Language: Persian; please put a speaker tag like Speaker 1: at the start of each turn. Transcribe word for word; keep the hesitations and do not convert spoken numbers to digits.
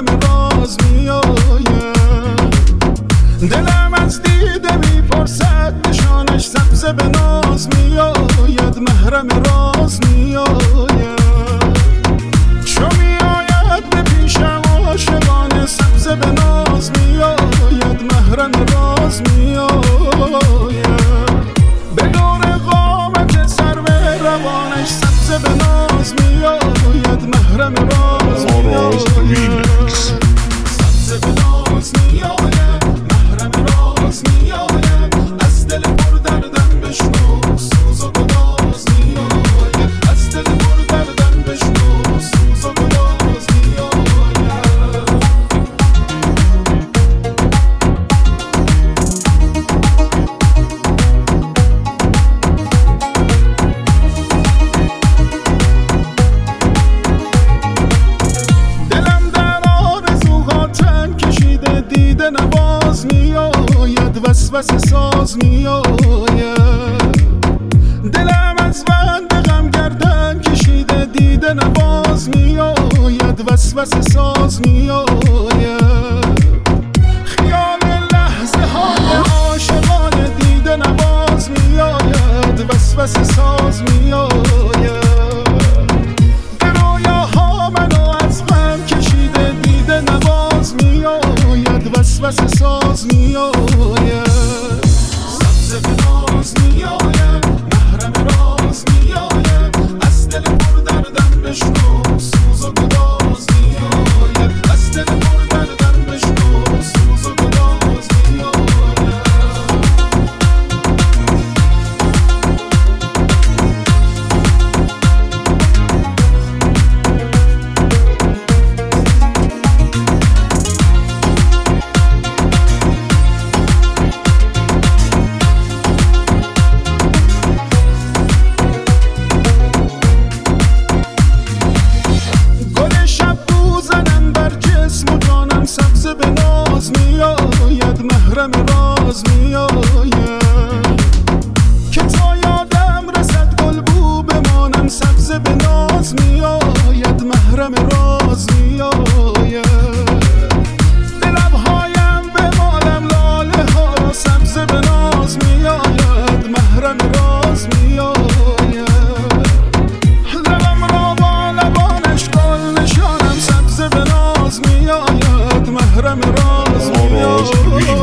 Speaker 1: محرم راز میآید. دلم از دیده میپرسد نشانش سبز به ناز میآید، محرم راز میآید. چو میآید به پیشم عاشقانه سبز به ناز میآید، محرم راز میآید. به دور قامت سرو روانش سبز به ناز میآید، محرم راز میآید. سبز به ناز میآید، محرم راز میآید. از دل پر دردم بشنو سوز و گداز میآید، از دل پر دردم بشنو سوز و گداز میآید. دلم در آرزوها تن کشیده دیده نواز میآید، وسوسه ساز میآید. دلم از بند غم گردن کشیده دیده نواز میآید، وسوسه ساز میآید. خیال لحظه های عاشقانه دیده نواز میآید، وسوسه ساز میآید. به رویاها منو از غم کشیده دیده نواز میآید، وسوسه ساز میآید. سبز به ناز میآید، محرم راز میآید. از دل پر دردم بشنو سوز و گداز میآید، از دل پر دردم بشنو سوز و گداز میآید. گل شب بوزنم بر جسم و جانم سبز به ناز میآید، محرم راز میآید. که تا یادم رسد گل بو بمانم سبز به ناز میآید، محرم راز میآید. به لبهایم بمالم لاله ها را سبز به ناز میآید، محرم راز میآید. لبم را با لبانش گل نشانم سبز به ناز میآید، محرم راز میآید.